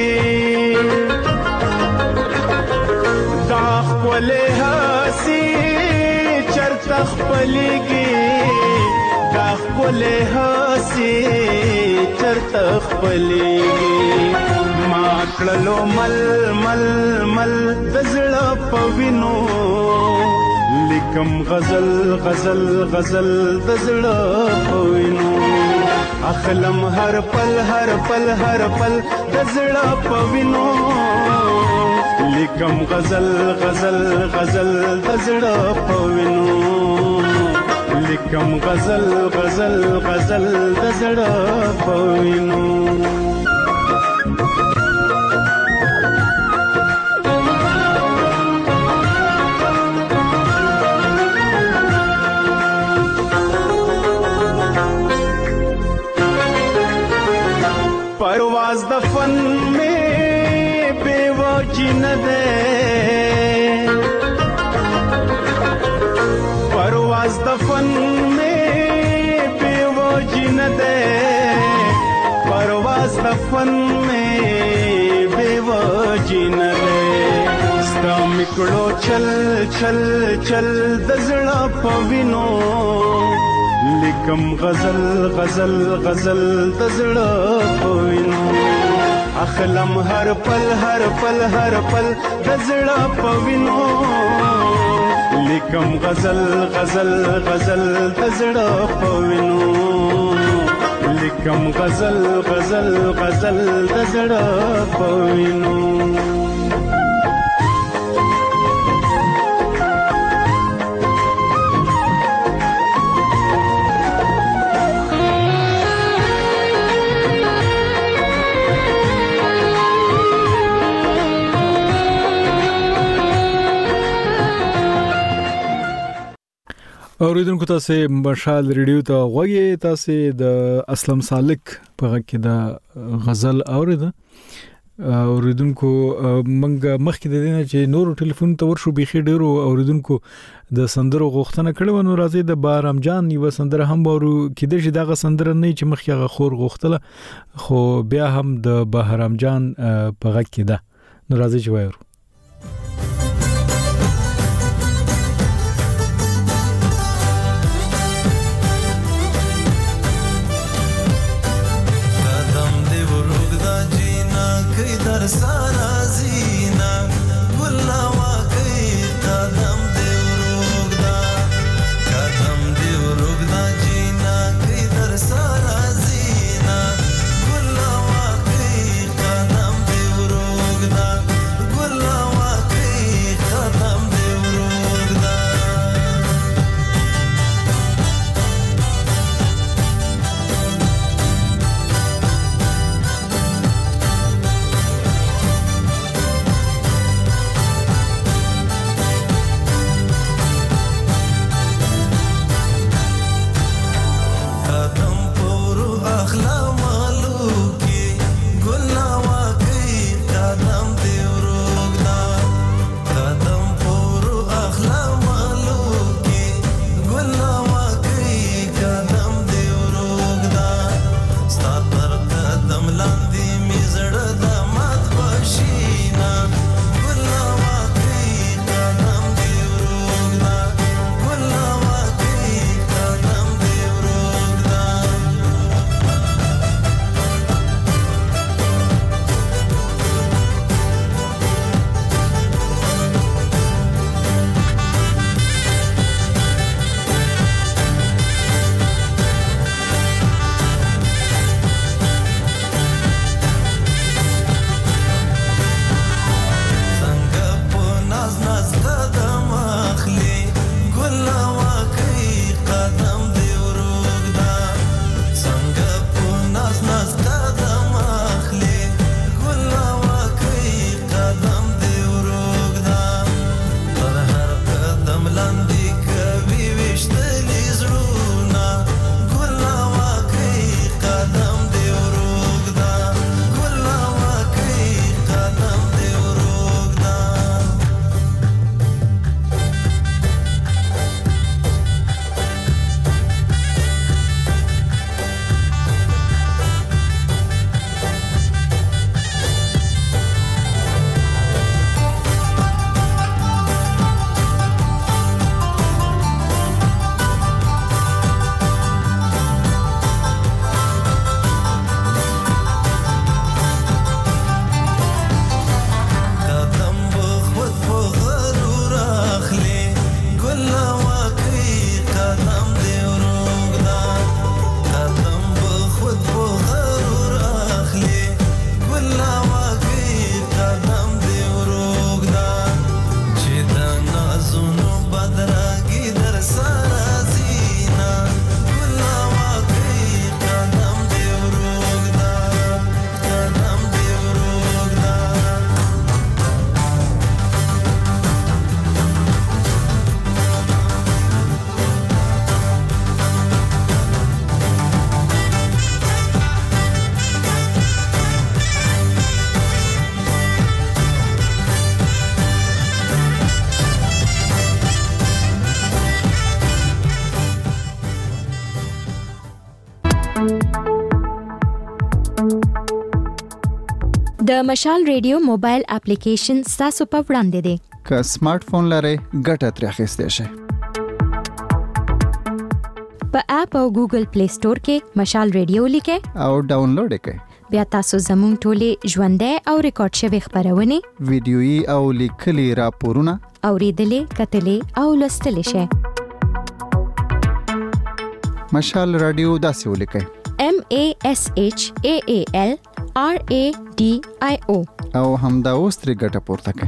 دا ولې هسي چرته خپلېږي دا ولې هسي چرته خپلېږي ما کړلو مل مل مل د زړه په وینو لیکم غزل غزل غزل د زړه په وینو اخلم هر پل هر پل هر پل د زړه په وینو لیکم غزل غزل غزل د زړه په وینو لیکم غزل غزل غزل د زړه په وینو परवाज दफन में बेवजह न दे परवाज दफन में बेवजह न दे परवाज दफन में बेवजह न दे स्ता मिकड़ो चल चल चल दजड़ा पविनो لیکم غزل غزل غزل دزړه پوینو اخلم هر پل هر پل هر پل دزړه پوینو لیکم غزل غزل غزل دزړه پوینو لیکم غزل غزل غزل دزړه پوینو اوریدونکو تاسو مشال ریډیو ته غوږی تاسو د اسلم سالک په کې د غزل اورید اوریدونکو منګه مخکې د دې نه چې نور ټلیفون ته ورشو بيخي ډیرو اوریدونکو د سندرو غوښتنه کړو نو راځي د بارام جان یو سندره هم ورو کېده چې دغه سندره نه چې مخکې غخور غوښتله خو بیا هم د بهرام جان په غږ کې ده نو راځي چې وایو सारा जीना गुल्ला वाकई कदम दे रोगदा कदम दे रोगदा जीना किधर सारा जीना गुल्ला वाकई कदम दे रोगदा गुल्ला वाकई कदम दे रोगदा د مشال ریډیو موبایل اپلیکیشن تاسو په وړاندې دی که سمارټ فون لرئ ګټه ترې اخیستی شئ په اپ او ګوګل پلی سٹور کې مشال ریډیو لیکئ او ډاونلوډ کړئ بیا تاسو زموږ ټولې ژوندۍ او ریکارډ شوی خبرونه ویډیويي او لیکلي راپورونه اوریدلې کتلې او لوستلې شئ مشال رادیو داسې ولیکئ M A S H A A L R A D I O او همدا اوس ترې ګټه پورته کړئ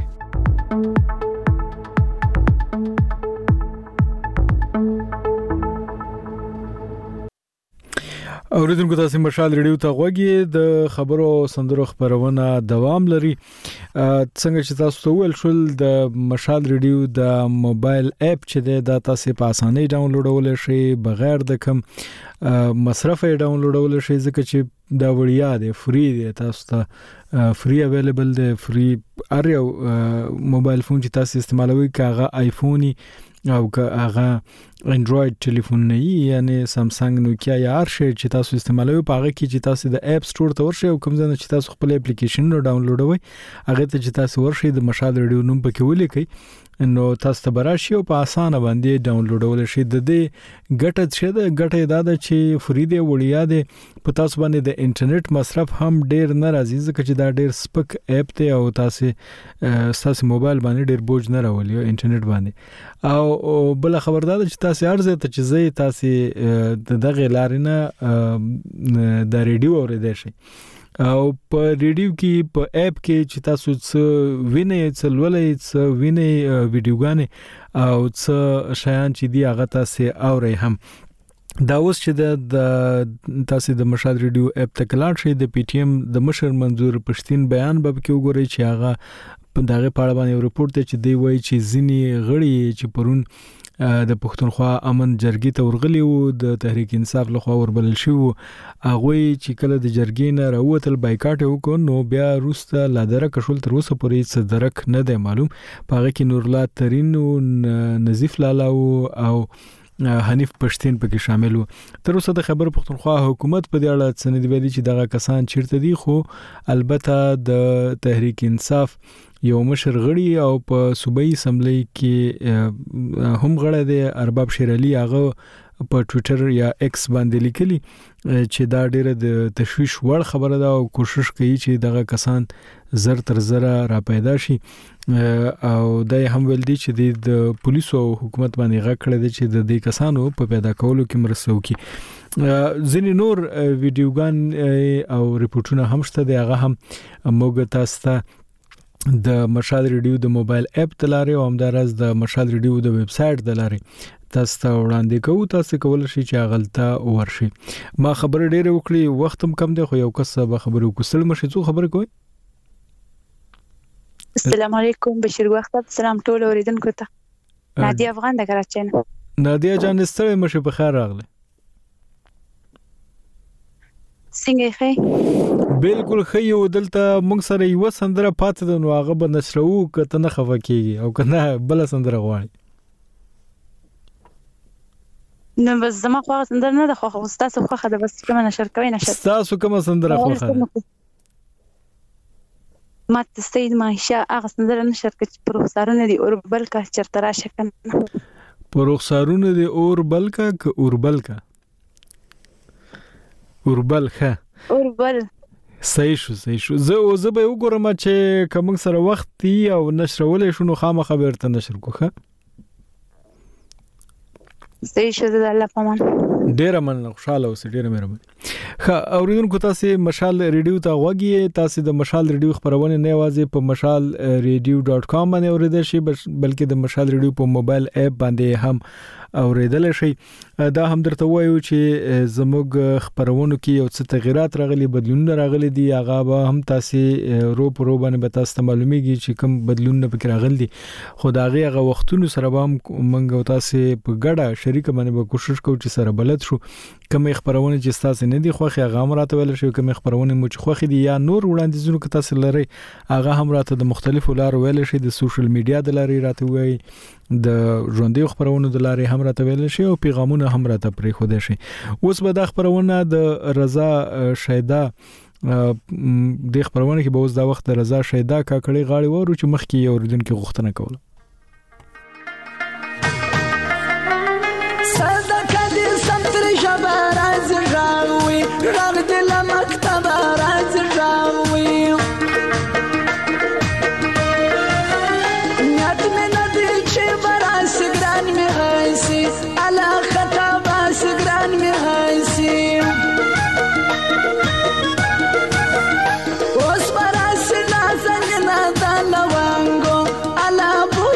اوریدونکو تاسو مشال ریډیو ته غوږی د خبرو سندرو خبرونه دوام لري څنګه چې تاسو ته ویل شول د مشال ریډیو د موبایل اپ چې دا تاسو په اسانۍ ډاونلوډول شي بغیر د کم مصرف یې ډاونلوډول شي ځکه چې دا وړیا دی فری دی تاسو ته فری اویلیبل دی فری ار یو موبایل فون چې تاسو استعمالوي کاغه آیفونی او کاغه انډراید ټلیفون نه یعنی سامسنګ نوکیا یا هر شی چې تاسو استعمالوي په هغه کې چې تاسو د اپ سٹور ته ورشئ او کوم ځای چې تاسو خپل اپلیکیشن نو ډاونلوډوي هغه ته چې تاسو ورشئ د مشال ریډیو نوم پکې ولیکئ نو تاسو ته براشي او په اسانه باندې ډاونلوډول شي د دې ګټه څه ده ګټه دا ده چې فری دی وړیا دی په تاسو باندې د انټرنیټ مصرف هم ډیر نه راځي ځکه چې دا ډیر سپک اپ دی او تاسو تاسو موبایل باندې ډیر بوج نه راولي انټرنیټ باندې او بل خبردار چې تاسو ارزه ته چې زی تاسو دغه لارینه د ریډیو اوریدل شي او په ریډیو کې په اپ کې چې تاسو څه وینئ څه لولئ څه وینئ ویډیوګانې او څه شیان چې دی هغه تاسو اورئ هم دا اوس چې د تاسو د مشال ریډیو اپ ته کلاړ شئ د پی ټی ایم د مشر منظور پښتين بیان به کې وګورئ چې هغه په دغه پاړه باندې ریپورت ته چې دی وایي چې ځینی غړي چې پرون د پښتونخوا امن جرګې ته ورغلی وو د تحریک انصاف لخوا وربلل شو هغه چې کله د جرګې نه راوتل بایکاټ وکړ نو بیا روسته لادره کشول تر اوسه پورې څه درک نه دی معلوم پاره کې نورالله ترين او نظیف لالا او حنیف پښتين پکې شامل وو تر اوسه د خبر پښتونخوا حکومت په دې اړه څه نه دی ویلي چې دغه کسان چیرته دي خو البته د تحریک انصاف یو مشر غړي او په صوبایي اسمبلی کې هم غړی دی ارباب شیر علي هغه په ټوئیټر یا ایکس باندې لیکلي چې دا ډیره د تشویش وړ خبره ده او کوشش کوي چې دغه کسان زر تر زر را پیدا شي او دای هم ول دي چې د پولیسو او حکومت باندې غږ کړی دی چې د دې کسانو په پیدا کولو کې مرسته وکړي ځینې نور ویډیوګان او ریپورتونه هم شته دی هغه هم موږ تاسو ته د مشال ریډیو د موبایل اپ تلاره او همدارس د مشال ریډیو د ویب سټ تلاره تاسو ته وړاندې کوو تاسو کولای شئ چې غلطه ورشي ما خبر ډیره وکړي وخت هم کم دی خو یو کس به خبرو کوسل مشي څو خبر کوي السلام علیکم بشیر وخت سلام ټول اوریدونکو ته نادیا افغان د کراچۍ نه نادیا جان ستړي مشه په خیر راغله څنګه ښه بالکل ښه یو دلته موږ سره یو سندره پاتې د نو هغه به نشرو کته نه خفه کیږي او کنه بل سندره غواړي نو بس زما خو سندره نه ده خو تاسو خو خاله بس کوم نشر کوي نشر تاسو کوم سندره خو خاله ما تستید ماشه هغه سندره نشر کړ پر رخسارونه دي اور بل کا چرته راشه کنه پر رخسارونه دي اور بل کا ک اور بل کا اوربل ښه اوربل صحیح شو صحیح شو زه او زه به وګورم چې کوم سره وخت دی او نشرولې شنو خامہ خبر ته نشر کوخه صحیح شو د الله پامان ډیر من خوشاله اوسې ډیر مهرباني ښه اوریدونکو تاسو مشال ریډیو ته غوږی تاسو د مشال ریډیو خبرونه نه یوازې په مشال ریډیو ډاټ کام باندې اوریدل شي بلکې د مشال ریډیو په موبایل اپ باندې هم اوریدل شي دا هم درته وایو چې زموږ خبرونو کې یو څه تغیرات راغلي بدلونونه راغلي دي هغه به هم تاسو رو په رو باندې به تاسو معلومیږي چې کوم بدلونونه پکې راغلي دي خو دا هغه وختونو سره به موږ تاسو په ګډه شریک باندې به کوشش کوو چې سره بلد شو کوم خبرونه چې تاسو نه دي خوخي هغه هم راته ویل شي کوم خبرونه مو چې خوخي دي یا نور وړاندیزونه که تاسو لري هغه هم راته د مختلفو لارو ویل شي د سوشل میډیا د لاري راته وایي د ژوندۍ خبرونو د لاري هم راته ویل شي او پیغامونه هم راته پرې خو دي شي اوس به د خبرونه د رضا شیدا د خبرونه کې به اوس دا وخت د رضا شیدا کا کړي غاړي ورو چې مخ کې اوریدونکو غوښتنه کوله Os para se la sangre nada la wango a la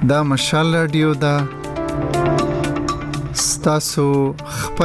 دا مشال رادیو دا ستاسو خپل